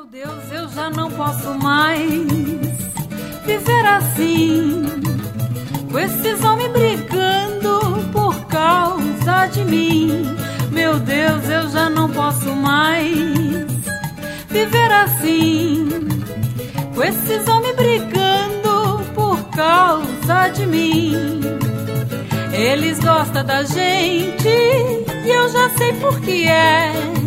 Deus, eu já não posso mais viver assim, com esses homens brigando por causa de mim. Meu Deus, eu já não posso mais viver assim, com esses homens brigando por causa de mim. Eles gostam da gente e eu já sei por que é.